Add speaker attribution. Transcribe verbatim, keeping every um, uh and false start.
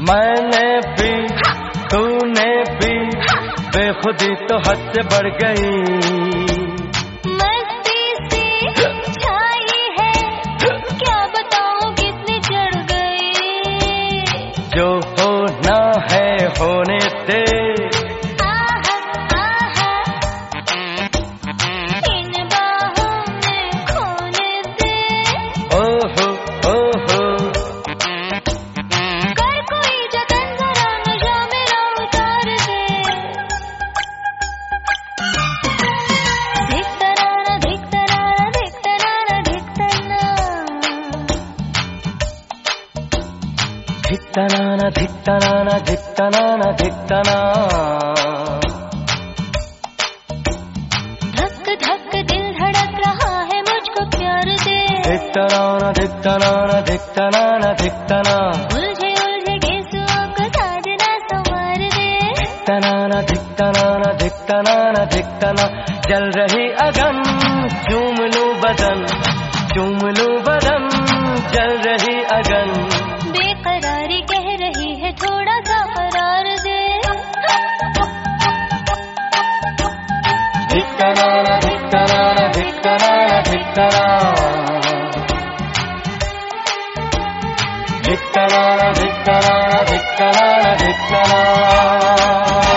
Speaker 1: मैंने भी तूने भी बेखुदी तो हद से बढ़ गई।
Speaker 2: मस्ती सी छाई है, क्या बताऊं कितनी चढ़ गई।
Speaker 1: जो होना है होने दे,
Speaker 2: आहा आहा इन बाहों में खोने दे।
Speaker 1: ओहो ओहो
Speaker 2: कर कोई जतन जरा नशा मेरा उतार दे। धिकतराना धिकतराना धिकतराना धिकतना
Speaker 1: धिकतनाना धिकतनाना धिकतनाना धिकतना।
Speaker 2: धक धक दिल धड़क रहा है मुझको प्यार दे।
Speaker 1: धिकतनाना धिकतनाना धिकतनाना धिकतना।
Speaker 2: उलझे उलझे गेसुओं को साजना संवार दे।
Speaker 1: धिकतनाना धिकतनाना धिकतनाना धिकतना। जल रही अगन चूम लूं बदन, चूम लूं बदन जल रही अगन।
Speaker 2: बेकरारी कह रही है थोड़ा सा करार दे।
Speaker 1: धिकतनाना धिकतनाना धिकतनाना धिकतना। धिकतनाना धिकतनाना धिकतनाना धिकतना।